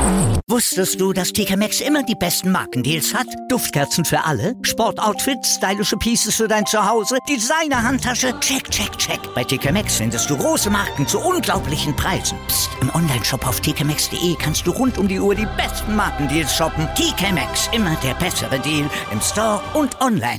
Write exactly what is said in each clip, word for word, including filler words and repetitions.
Wusstest du, dass T K Maxx immer die besten Markendeals hat? Duftkerzen für alle, Sportoutfits, stylische Pieces für dein Zuhause, Designer-Handtasche, check, check, check. Bei T K Maxx findest du große Marken zu unglaublichen Preisen. Psst. Im Onlineshop auf t k maxx punkt d e kannst du rund um die Uhr die besten Markendeals shoppen. T K Maxx, immer der bessere Deal im Store und online.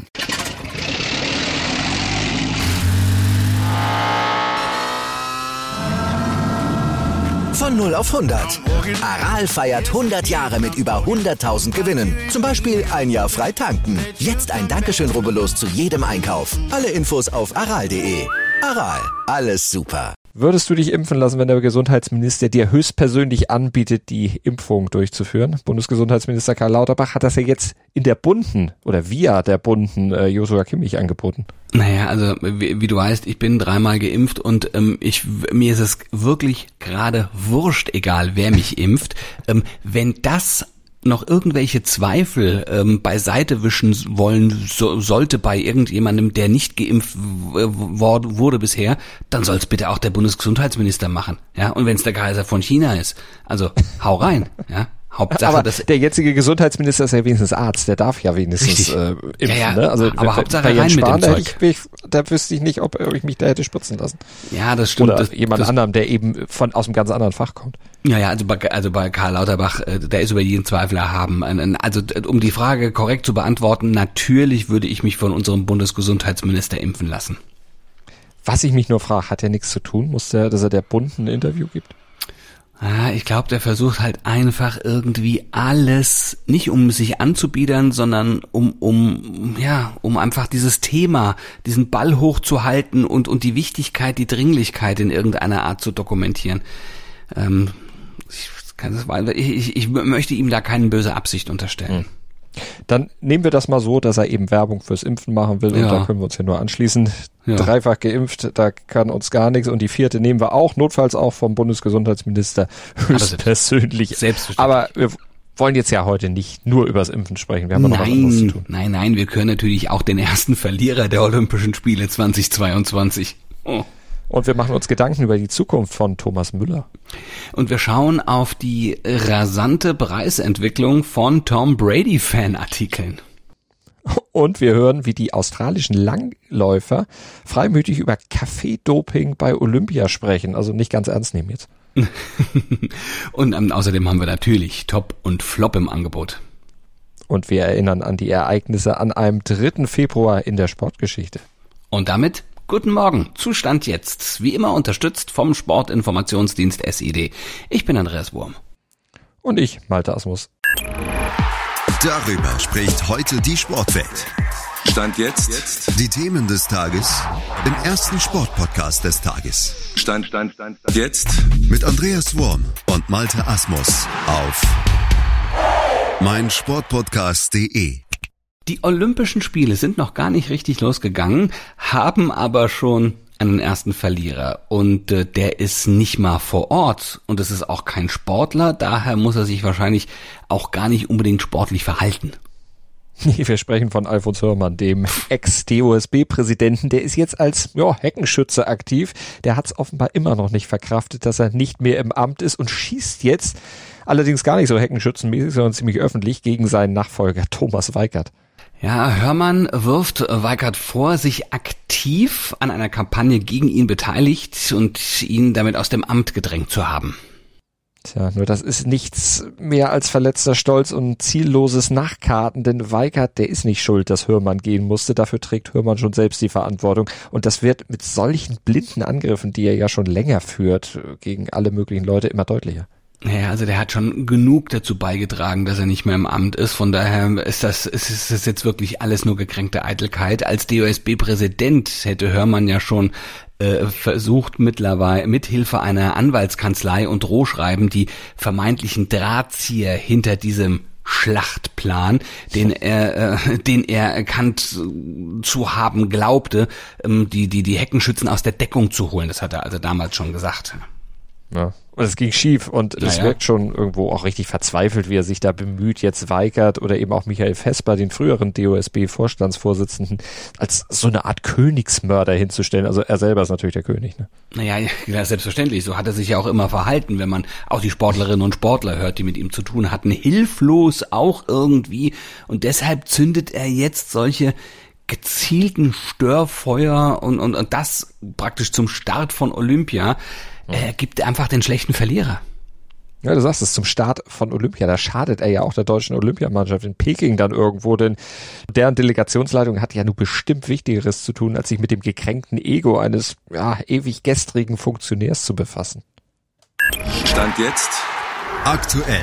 Von null auf hundert. Aral feiert hundert Jahre mit über hunderttausend Gewinnen. Zum Beispiel ein Jahr frei tanken. Jetzt ein Dankeschön, rubbellos zu jedem Einkauf. Alle Infos auf aral punkt de. Aral, alles super. Würdest du dich impfen lassen, wenn der Gesundheitsminister dir höchstpersönlich anbietet, die Impfung durchzuführen? Bundesgesundheitsminister Karl Lauterbach hat das ja jetzt in der bunten oder via der bunten äh, Joshua Kimmich angeboten. Naja, also wie, wie du weißt, ich bin dreimal geimpft und ähm, ich mir ist es wirklich gerade wurscht, egal wer mich impft. Ähm, wenn das noch irgendwelche Zweifel ähm, beiseite wischen wollen so, sollte bei irgendjemandem, der nicht geimpft w- w- wurde bisher, dann soll es bitte auch der Bundesgesundheitsminister machen. Ja, und wenn es der Kaiser von China ist, also hau rein, ja. Hauptsache, aber dass der jetzige Gesundheitsminister ist ja wenigstens Arzt, der darf ja wenigstens äh, impfen. Ja, ja, ne? Also aber wenn, Hauptsache bei rein Jens mit dem Spahn, da, Zeug. ich, da wüsste ich nicht, ob ich mich da hätte spritzen lassen. Ja, das stimmt. Oder das, jemand das, anderem, der eben von aus einem ganz anderen Fach kommt. Ja, ja, also bei, also bei Karl Lauterbach, äh, der ist über jeden Zweifel erhaben. Also um die Frage korrekt zu beantworten, natürlich würde ich mich von unserem Bundesgesundheitsminister impfen lassen. Was ich mich nur frage, hat er nichts zu tun? Muss der, dass er der Bund ein Interview gibt? Ah, ich glaube, der versucht halt einfach irgendwie alles, nicht um sich anzubiedern, sondern um, um, ja, um einfach dieses Thema, diesen Ball hochzuhalten und, und die Wichtigkeit, die Dringlichkeit in irgendeiner Art zu dokumentieren. Ähm, ich, kann das, ich, ich möchte ihm da keine böse Absicht unterstellen. Hm. Dann nehmen wir das mal so, dass er eben Werbung fürs Impfen machen will, ja. Und da können wir uns ja nur anschließen. Ja. Dreifach geimpft, da kann uns gar nichts. Und die vierte nehmen wir auch, notfalls auch vom Bundesgesundheitsminister höchstpersönlich. Selbstverständlich. Aber wir wollen jetzt ja heute nicht nur übers Impfen sprechen. Wir haben ja noch was anderes zu tun. Nein, nein, wir können natürlich auch den ersten Verlierer der Olympischen Spiele zweitausendzweiundzwanzig. Oh. Und wir machen uns Gedanken über die Zukunft von Thomas Müller. Und wir schauen auf die rasante Preisentwicklung von Tom Brady-Fanartikeln. Und wir hören, wie die australischen Langläufer freimütig über Kaffeedoping bei Olympia sprechen. Also nicht ganz ernst nehmen jetzt. Und ähm, außerdem haben wir natürlich Top und Flop im Angebot. Und wir erinnern an die Ereignisse an einem dritten Februar in der Sportgeschichte. Und damit guten Morgen, Zustand jetzt. Wie immer unterstützt vom Sportinformationsdienst S I D. Ich bin Andreas Wurm. Und ich, Malte Asmus. Darüber spricht heute die Sportwelt. Stand jetzt. jetzt. Die Themen des Tages im ersten Sportpodcast des Tages. Stand, Stand, Stand, Stand. Jetzt. Mit Andreas Wurm und Malte Asmus auf meinsportpodcast punkt de. Die Olympischen Spiele sind noch gar nicht richtig losgegangen, haben aber schon einen ersten Verlierer. Und äh, der ist nicht mal vor Ort. Und es ist auch kein Sportler. Daher muss er sich wahrscheinlich auch gar nicht unbedingt sportlich verhalten. Nee, wir sprechen von Alfons Hörmann, dem Ex-D O S B-Präsidenten. Der ist jetzt als ja, Heckenschütze aktiv. Der hat es offenbar immer noch nicht verkraftet, dass er nicht mehr im Amt ist und schießt jetzt, allerdings gar nicht so heckenschützenmäßig, sondern ziemlich öffentlich, gegen seinen Nachfolger Thomas Weikert. Ja, Hörmann wirft Weikert vor, sich aktiv an einer Kampagne gegen ihn beteiligt und ihn damit aus dem Amt gedrängt zu haben. Tja, nur das ist nichts mehr als verletzter Stolz und zielloses Nachkarten, denn Weikert, der ist nicht schuld, dass Hörmann gehen musste. Dafür trägt Hörmann schon selbst die Verantwortung. Und das wird mit solchen blinden Angriffen, die er ja schon länger führt, gegen alle möglichen Leute immer deutlicher. Naja, also der hat schon genug dazu beigetragen, dass er nicht mehr im Amt ist. Von daher ist das, ist das jetzt wirklich alles nur gekränkte Eitelkeit. Als D O S B-Präsident hätte Hörmann ja schon äh, versucht, mittlerweile mithilfe einer Anwaltskanzlei und Drohschreiben die vermeintlichen Drahtzieher hinter diesem Schlachtplan, den er, äh, den er erkannt zu haben glaubte, ähm, die die die Heckenschützen aus der Deckung zu holen. Das hat er also damals schon gesagt. Ja. Und es ging schief und es naja. wirkt schon irgendwo auch richtig verzweifelt, wie er sich da bemüht, jetzt Weigert oder eben auch Michael Vesper, den früheren D O S B-Vorstandsvorsitzenden, als so eine Art Königsmörder hinzustellen. Also er selber ist natürlich der König. Ne? Naja, ja, selbstverständlich. So hat er sich ja auch immer verhalten, wenn man auch die Sportlerinnen und Sportler hört, die mit ihm zu tun hatten. Hilflos auch irgendwie. Und deshalb zündet er jetzt solche gezielten Störfeuer und, und, und das praktisch zum Start von Olympia. Er gibt einfach den schlechten Verlierer. Ja, du sagst es, zum Start von Olympia, da schadet er ja auch der deutschen Olympiamannschaft in Peking dann irgendwo, denn deren Delegationsleitung hat ja nur bestimmt Wichtigeres zu tun, als sich mit dem gekränkten Ego eines ja, ewig gestrigen Funktionärs zu befassen. Stand jetzt aktuell.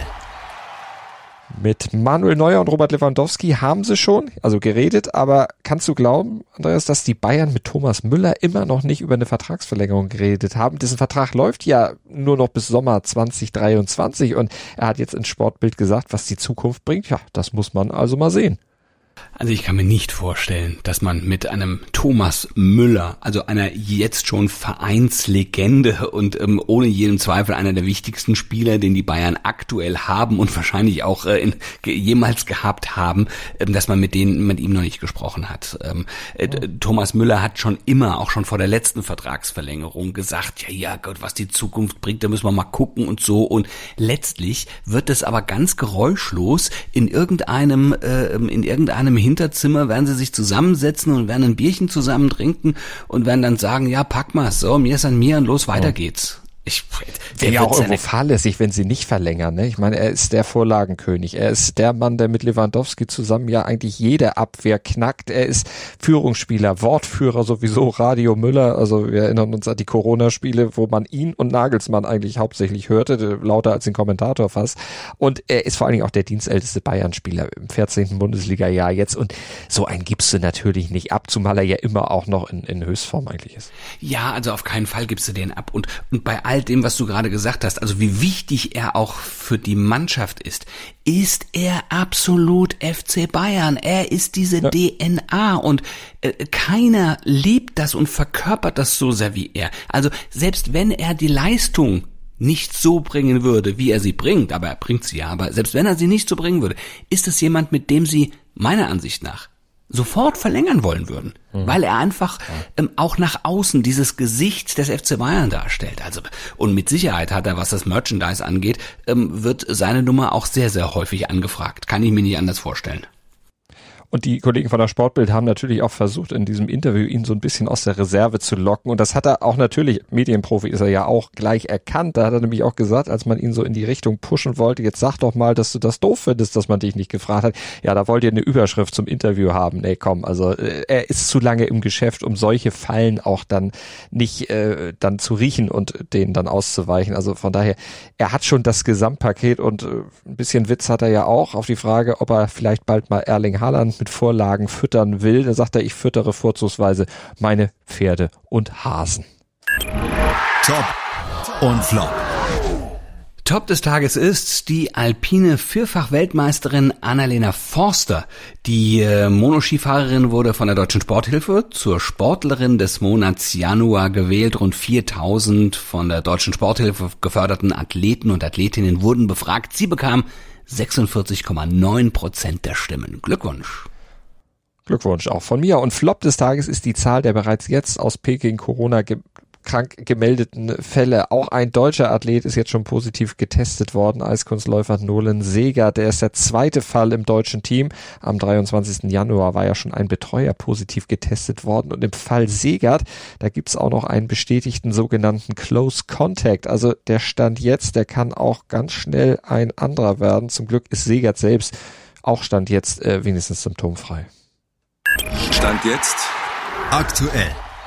Mit Manuel Neuer und Robert Lewandowski haben sie schon, also geredet, aber kannst du glauben, Andreas, dass die Bayern mit Thomas Müller immer noch nicht über eine Vertragsverlängerung geredet haben? Dessen Vertrag läuft ja nur noch bis Sommer zwanzig dreiundzwanzig und er hat jetzt ins Sportbild gesagt, was die Zukunft bringt. Ja, das muss man also mal sehen. Also ich kann mir nicht vorstellen, dass man mit einem Thomas Müller, also einer jetzt schon Vereinslegende und ähm, ohne jeden Zweifel einer der wichtigsten Spieler, den die Bayern aktuell haben und wahrscheinlich auch äh, in, ge, jemals gehabt haben, ähm, dass man mit denen mit ihm noch nicht gesprochen hat. Ähm, äh, Thomas Müller hat schon immer, auch schon vor der letzten Vertragsverlängerung gesagt, ja, ja Gott, was die Zukunft bringt, da müssen wir mal gucken und so. Und letztlich wird es aber ganz geräuschlos in irgendeinem, äh, in irgendeinem einem Hinterzimmer werden sie sich zusammensetzen und werden ein Bierchen zusammen trinken und werden dann sagen, ja, pack mal, so, mir ist an mir und los, weiter geht's. Ich, der ja auch irgendwo fahrlässig, wenn sie nicht verlängern. Ne? Ich meine, er ist der Vorlagenkönig. Er ist der Mann, der mit Lewandowski zusammen ja eigentlich jede Abwehr knackt. Er ist Führungsspieler, Wortführer sowieso, Radio Müller. Also wir erinnern uns an die Corona-Spiele, wo man ihn und Nagelsmann eigentlich hauptsächlich hörte, lauter als den Kommentator fast. Und er ist vor allen Dingen auch der dienstälteste Bayern-Spieler im vierzehnten Bundesliga-Jahr jetzt. Und so einen gibst du natürlich nicht ab, zumal er ja immer auch noch in, in Höchstform eigentlich ist. Ja, also auf keinen Fall gibst du den ab. Und, und bei all dem, was du gerade gesagt hast, also wie wichtig er auch für die Mannschaft ist, ist er absolut F C Bayern. Er ist diese ja. D N A und äh, keiner liebt das und verkörpert das so sehr wie er. Also selbst wenn er die Leistung nicht so bringen würde, wie er sie bringt, aber er bringt sie ja, aber selbst wenn er sie nicht so bringen würde, ist es jemand, mit dem sie meiner Ansicht nach sofort verlängern wollen würden, mhm. weil er einfach ähm, auch nach außen dieses Gesicht des F C Bayern darstellt. Also und mit Sicherheit hat er, was das Merchandise angeht, ähm, wird seine Nummer auch sehr, sehr häufig angefragt. Kann ich mir nicht anders vorstellen. Und die Kollegen von der Sportbild haben natürlich auch versucht, in diesem Interview ihn so ein bisschen aus der Reserve zu locken. Und das hat er auch natürlich, Medienprofi ist er ja auch, gleich erkannt. Da hat er nämlich auch gesagt, als man ihn so in die Richtung pushen wollte, jetzt sag doch mal, dass du das doof findest, dass man dich nicht gefragt hat. Ja, da wollt ihr eine Überschrift zum Interview haben. Nee, komm, also äh, er ist zu lange im Geschäft, um solche Fallen auch dann nicht äh, dann zu riechen und denen dann auszuweichen. Also von daher, er hat schon das Gesamtpaket und äh, ein bisschen Witz hat er ja auch auf die Frage, ob er vielleicht bald mal Erling Haaland mit Vorlagen füttern will. Da sagt er, ich füttere vorzugsweise meine Pferde und Hasen. Top und Flop. Top des Tages ist die alpine Vierfach-Weltmeisterin Annalena Forster. Die äh, Monoskifahrerin wurde von der Deutschen Sporthilfe zur Sportlerin des Monats Januar gewählt. Rund viertausend von der Deutschen Sporthilfe geförderten Athleten und Athletinnen wurden befragt. Sie bekam sechsundvierzig Komma neun Prozent der Stimmen. Glückwunsch. Glückwunsch auch von mir. Und Flop des Tages ist die Zahl der bereits jetzt aus Peking Corona ge- krank gemeldeten Fälle. Auch ein deutscher Athlet ist jetzt schon positiv getestet worden. Eiskunstläufer Nolan Segert, der ist der zweite Fall im deutschen Team. Am dreiundzwanzigsten Januar war ja schon ein Betreuer positiv getestet worden. Und im Fall Segert, da gibt's auch noch einen bestätigten sogenannten Close Contact. Also der Stand jetzt, der kann auch ganz schnell ein anderer werden. Zum Glück ist Segert selbst auch Stand jetzt äh, wenigstens symptomfrei. Stand jetzt aktuell.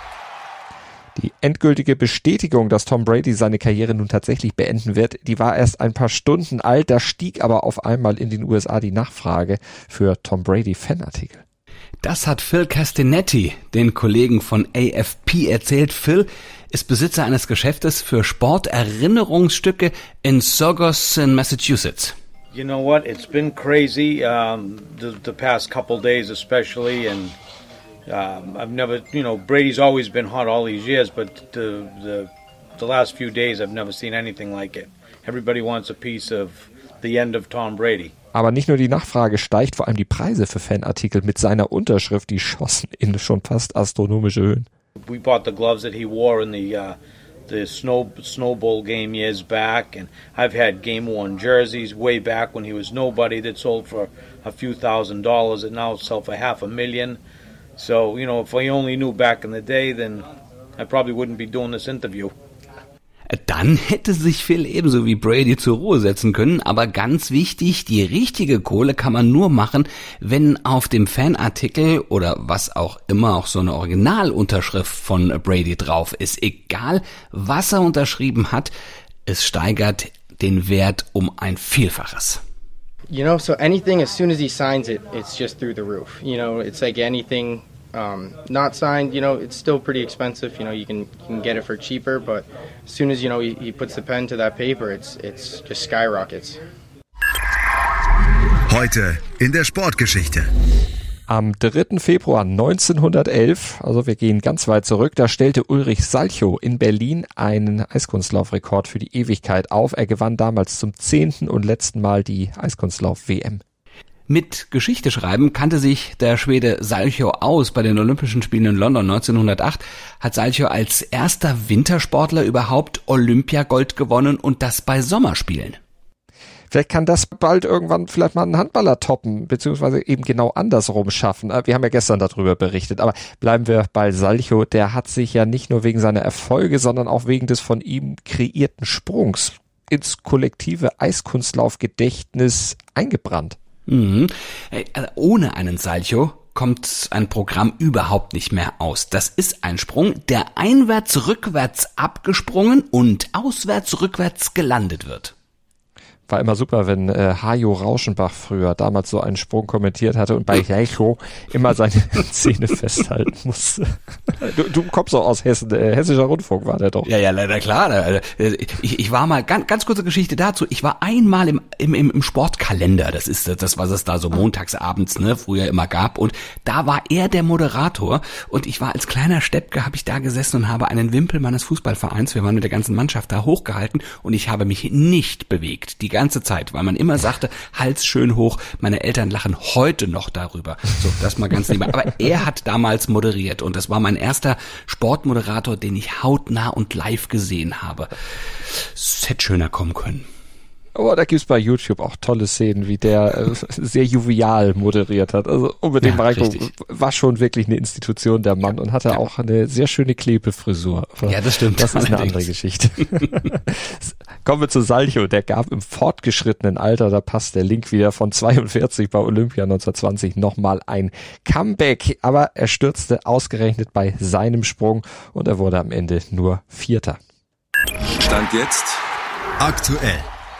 Die endgültige Bestätigung, dass Tom Brady seine Karriere nun tatsächlich beenden wird, die war erst ein paar Stunden alt. Da stieg aber auf einmal in den U S A die Nachfrage für Tom Brady-Fanartikel. Das hat Phil Castinetti, den Kollegen von A F P, erzählt. Phil ist Besitzer eines Geschäftes für Sporterinnerungsstücke in Saugus in Massachusetts. You know what? It's been crazy um, the, the past couple days, especially, and um, I've never, you know, Brady's always been hot all these years, but the the the last few days I've never seen anything like it. Everybody wants a piece of the end of Tom Brady. Aber nicht nur die Nachfrage steigt, vor allem die Preise für Fanartikel mit seiner Unterschrift, die schossen in schon fast astronomische Höhen. We bought the gloves that he wore in the uh, the snow snow bowl game years back, and I've had game worn jerseys way back when he was nobody that sold for a few thousand dollars that now sell for half a million. So, you know, if I only knew back in the day, then I probably wouldn't be doing this interview. Dann hätte sich Phil ebenso wie Brady zur Ruhe setzen können, aber ganz wichtig, die richtige Kohle kann man nur machen, wenn auf dem Fanartikel oder was auch immer auch so eine Originalunterschrift von Brady drauf ist. Egal, was er unterschrieben hat, es steigert den Wert um ein Vielfaches. You know, so anything, as soon as he signs it, it's just through the roof. You know, it's like anything um, not signed, you know, it's still pretty expensive. You know, you can you can get it for cheaper, but as soon as, you know, he, he puts the pen to that paper, it's it's just skyrockets. Heute in der Sportgeschichte. Am dritten Februar neunzehnhundertelf, also wir gehen ganz weit zurück, da stellte Ulrich Salchow in Berlin einen Eiskunstlaufrekord für die Ewigkeit auf. Er gewann damals zum zehnten und letzten Mal die Eiskunstlauf-W M. Mit Geschichte schreiben kannte sich der Schwede Salchow aus. Bei den Olympischen Spielen in London neunzehnhundertacht hat Salchow als erster Wintersportler überhaupt Olympiagold gewonnen und das bei Sommerspielen. Vielleicht kann das bald irgendwann vielleicht mal einen Handballer toppen, beziehungsweise eben genau andersrum schaffen. Wir haben ja gestern darüber berichtet, aber bleiben wir bei Salchow. Der hat sich ja nicht nur wegen seiner Erfolge, sondern auch wegen des von ihm kreierten Sprungs ins kollektive Eiskunstlaufgedächtnis eingebrannt. Mhm. Also ohne einen Salchow kommt ein Programm überhaupt nicht mehr aus. Das ist ein Sprung, der einwärts-rückwärts abgesprungen und auswärts-rückwärts gelandet wird. War immer super, wenn äh, Hajo Rauschenbach früher damals so einen Sprung kommentiert hatte und bei Salchow immer seine Zähne festhalten musste. Du, du kommst doch aus Hessen, äh, Hessischer Rundfunk war der doch. Ja, ja, leider klar. Ich, ich war mal, ganz, ganz kurze Geschichte dazu, ich war einmal im, im, im Sportkalender, das ist das, was es da so montagsabends, ne, früher immer gab, und da war er der Moderator und ich war als kleiner Steppke, habe ich da gesessen und habe einen Wimpel meines Fußballvereins, wir waren mit der ganzen Mannschaft da, hochgehalten und ich habe mich nicht bewegt, die ganze Zeit, weil man immer sagte, Hals schön hoch, meine Eltern lachen heute noch darüber. So, das mal ganz nebenbei. Aber er hat damals moderiert und das war mein erster Sportmoderator, den ich hautnah und live gesehen habe. Es hätte schöner kommen können. Oh, da gibt's bei YouTube auch tolle Szenen, wie der äh, sehr jovial moderiert hat. Also unbedingt, ja, Marco war schon wirklich eine Institution, der Mann, und hatte ja auch eine sehr schöne Klebefrisur. Ja, das stimmt. Das ist eine andere Geschichte. Kommen wir zu Salchow. Der gab im fortgeschrittenen Alter, da passt der Link wieder, von zweiundvierzig bei Olympia neunzehnhundertzwanzig nochmal ein Comeback. Aber er stürzte ausgerechnet bei seinem Sprung und er wurde am Ende nur Vierter. Stand jetzt aktuell.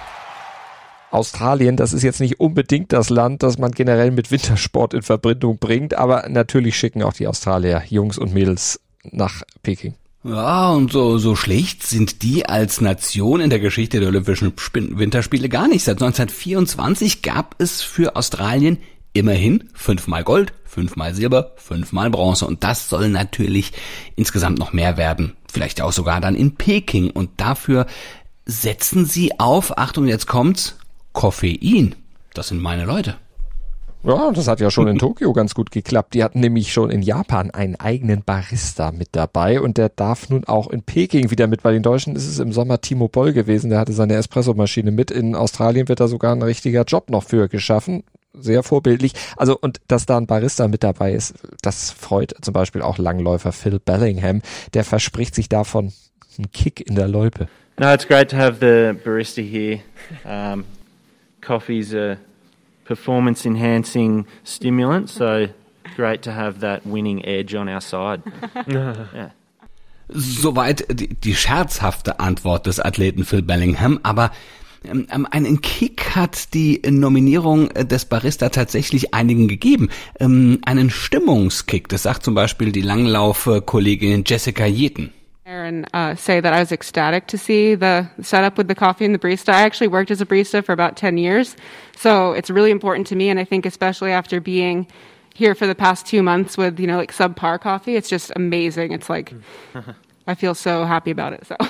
Australien, das ist jetzt nicht unbedingt das Land, das man generell mit Wintersport in Verbindung bringt, aber natürlich schicken auch die Australier Jungs und Mädels nach Peking. Ja, und so, so schlecht sind die als Nation in der Geschichte der Olympischen Winterspiele gar nicht. Seit neunzehnhundertvierundzwanzig gab es für Australien immerhin fünfmal Gold, fünfmal Silber, fünfmal Bronze. Und das soll natürlich insgesamt noch mehr werden. Vielleicht auch sogar dann in Peking. Und dafür setzen sie auf, Achtung, jetzt kommt's, Koffein. Das sind meine Leute. Ja, das hat ja schon in Tokio ganz gut geklappt. Die hatten nämlich schon in Japan einen eigenen Barista mit dabei und der darf nun auch in Peking wieder mit. Bei den Deutschen ist es im Sommer Timo Boll gewesen, der hatte seine Espressomaschine mit. In Australien wird da sogar ein richtiger Job noch für geschaffen. Sehr vorbildlich. Also, und dass da ein Barista mit dabei ist, das freut zum Beispiel auch Langläufer Phil Bellingham. Der verspricht sich davon einen Kick in der Loipe. No, it's great to have the barista here. Um, coffee's a performance-enhancing stimulant, so great to have that winning edge on our side. Yeah. Soweit die, die scherzhafte Antwort des Athleten Phil Bellingham, aber ähm, einen Kick hat die Nominierung des Barista tatsächlich einigen gegeben. Ähm, einen Stimmungskick, das sagt zum Beispiel die Langlauf-Kollegin Jessica Yeten. And uh, say that I was ecstatic to see the setup with the coffee and the barista. I actually worked as a barista for about ten years, so it's really important to me. And I think especially after being here for the past two months with, you know, like subpar coffee, it's just amazing. It's like, I feel so happy about it. So.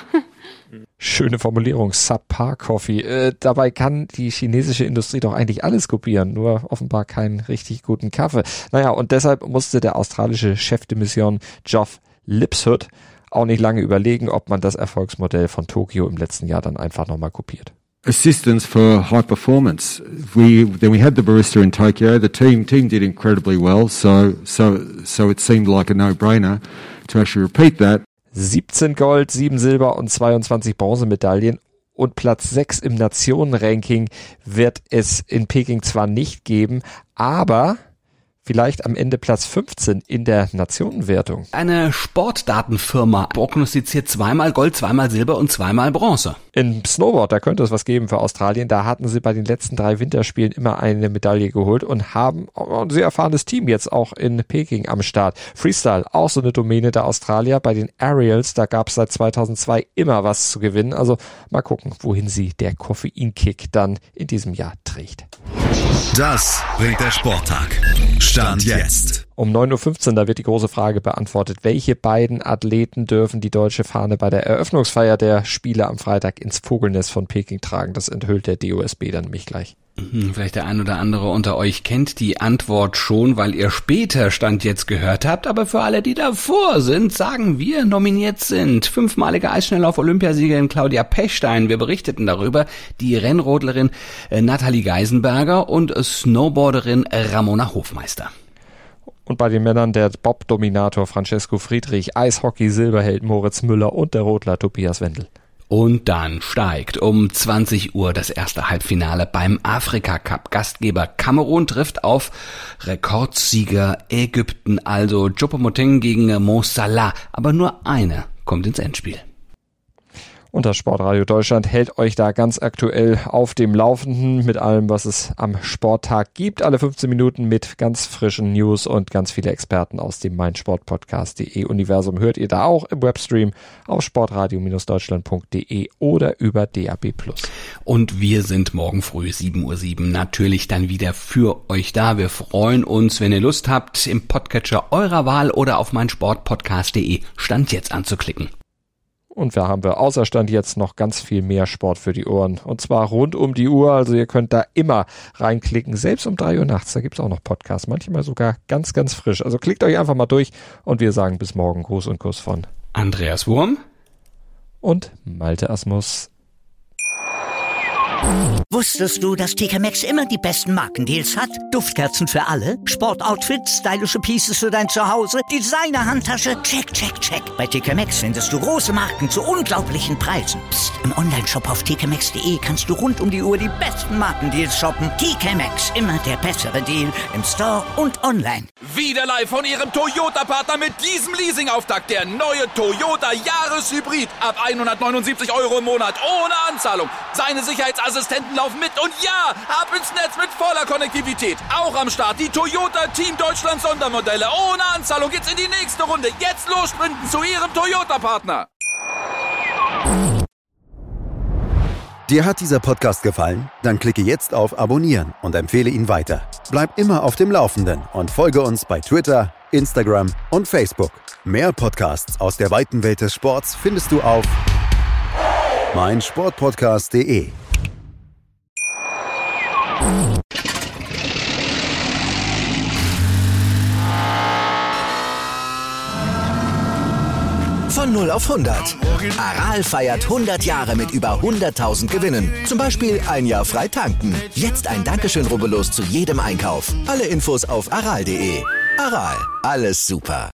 Schöne Formulierung, Subpar Coffee. Äh, dabei kann die chinesische Industrie doch eigentlich alles kopieren, nur offenbar keinen richtig guten Kaffee. Naja, und deshalb musste der australische Chef de Mission Geoff Lipshood auch nicht lange überlegen, ob man das Erfolgsmodell von Tokio im letzten Jahr dann einfach nochmal kopiert. Assistance for high performance. We then we had the barista in Tokyo. The team team did incredibly well, so so so it seemed like a no-brainer to actually repeat that. siebzehn Gold, sieben Silber und zweiundzwanzig Bronzemedaillen und Platz sechs im Nationenranking wird es in Peking zwar nicht geben, aber vielleicht am Ende Platz fünfzehn in der Nationenwertung. Eine Sportdatenfirma prognostiziert zweimal Gold, zweimal Silber und zweimal Bronze. Im Snowboard, da könnte es was geben für Australien. Da hatten sie bei den letzten drei Winterspielen immer eine Medaille geholt und haben ein sehr erfahrenes Team jetzt auch in Peking am Start. Freestyle, auch so eine Domäne der Australier. Bei den Aerials, da gab es seit zweitausendzwei immer was zu gewinnen. Also mal gucken, wohin sie der Koffeinkick dann in diesem Jahr trägt. Das bringt der Sporttag. Stand jetzt. Um neun Uhr fünfzehn, da wird die große Frage beantwortet, welche beiden Athleten dürfen die deutsche Fahne bei der Eröffnungsfeier der Spiele am Freitag ins Vogelnest von Peking tragen? Das enthüllt der D O S B dann nämlich gleich. Vielleicht der ein oder andere unter euch kennt die Antwort schon, weil ihr später Stand jetzt gehört habt, aber für alle, die davor sind, sagen wir, nominiert sind fünfmalige Eisschnelllauf-Olympiasiegerin Claudia Pechstein, wir berichteten darüber, die Rennrodlerin Nathalie Geisenberger und Snowboarderin Ramona Hofmeister. Und bei den Männern der Bob-Dominator Francesco Friedrich, Eishockey-Silberheld Moritz Müller und der Rodler Tobias Wendel. Und dann steigt um zwanzig Uhr das erste Halbfinale beim Afrika-Cup. Gastgeber Kamerun trifft auf Rekordsieger Ägypten, also Choupo-Moting gegen Mo Salah. Aber nur eine kommt ins Endspiel. Und das Sportradio Deutschland hält euch da ganz aktuell auf dem Laufenden mit allem, was es am Sporttag gibt. Alle fünfzehn Minuten mit ganz frischen News und ganz viele Experten aus dem meinsportpodcast punkt de Universum hört ihr da auch im Webstream auf sportradio Deutschland punkt de oder über D A B plus. Und wir sind morgen früh sieben Uhr sieben natürlich dann wieder für euch da. Wir freuen uns, wenn ihr Lust habt, im Podcatcher eurer Wahl oder auf meinsportpodcast punkt de Stand jetzt anzuklicken. Und da haben wir außer Stand jetzt noch ganz viel mehr Sport für die Ohren. Und zwar rund um die Uhr. Also ihr könnt da immer reinklicken. Selbst um drei Uhr nachts. Da gibt's auch noch Podcasts. Manchmal sogar ganz, ganz frisch. Also klickt euch einfach mal durch. Und wir sagen bis morgen. Gruß und Kuss von Andreas Wurm und Malte Asmus. Wusstest du, dass T K Maxx immer die besten Markendeals hat? Duftkerzen für alle, Sportoutfits, stylische Pieces für dein Zuhause, Designer-Handtasche, check, check, check. Bei T K Maxx findest du große Marken zu unglaublichen Preisen. Psst. Im Onlineshop auf t k maxx punkt de kannst du rund um die Uhr die besten Markendeals shoppen. T K Maxx, immer der bessere Deal im Store und online. Wieder live von Ihrem Toyota-Partner mit diesem Leasing-Auftakt. Der neue Toyota Jahreshybrid. Ab hundertneunundsiebzig Euro im Monat ohne Anzahlung. Seine Sicherheitsassistenten laufen mit und ja, ab ins Netz mit voller Konnektivität. Auch am Start die Toyota Team Deutschland Sondermodelle. Ohne Anzahlung geht's in die nächste Runde. Jetzt los sprinten zu Ihrem Toyota-Partner. Dir hat dieser Podcast gefallen? Dann klicke jetzt auf Abonnieren und empfehle ihn weiter. Bleib immer auf dem Laufenden und folge uns bei Twitter, Instagram und Facebook. Mehr Podcasts aus der weiten Welt des Sports findest du auf meinsportpodcast punkt de. Von null auf hundert. Aral feiert hundert Jahre mit über hunderttausend Gewinnen. Zum Beispiel ein Jahr frei tanken. Jetzt ein Dankeschön, rubbellos zu jedem Einkauf. Alle Infos auf aral punkt de. Aral, alles super.